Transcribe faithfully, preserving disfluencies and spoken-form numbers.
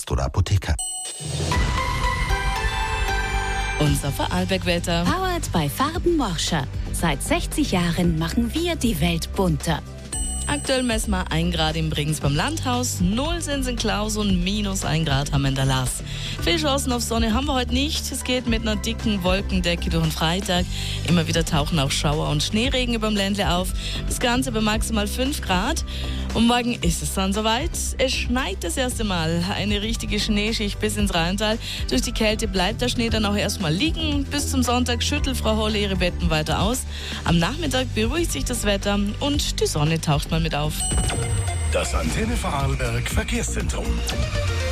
Arzt oder Apotheker. Unser Vorarlberg-Wetter. Powered bei Farben Morscher. Seit sechzig Jahren machen wir die Welt bunter. Aktuell messen wir ein Grad im Bregenz beim Landhaus, null sind es in Klaus und minus ein Grad haben wir in der Lars. Viele Chancen auf Sonne haben wir heute nicht. Es geht mit einer dicken Wolkendecke durch den Freitag. Immer wieder tauchen auch Schauer und Schneeregen über dem Ländle auf. Das Ganze bei maximal fünf Grad. Und morgen ist es dann soweit. Es schneit das erste Mal. Eine richtige Schneeschicht bis ins Rheintal. Durch die Kälte bleibt der Schnee dann auch erstmal liegen. Bis zum Sonntag schüttelt Frau Holle ihre Betten weiter aus. Am Nachmittag beruhigt sich das Wetter und die Sonne taucht mal mit auf. Das Antenne Vorarlberg Verkehrszentrum.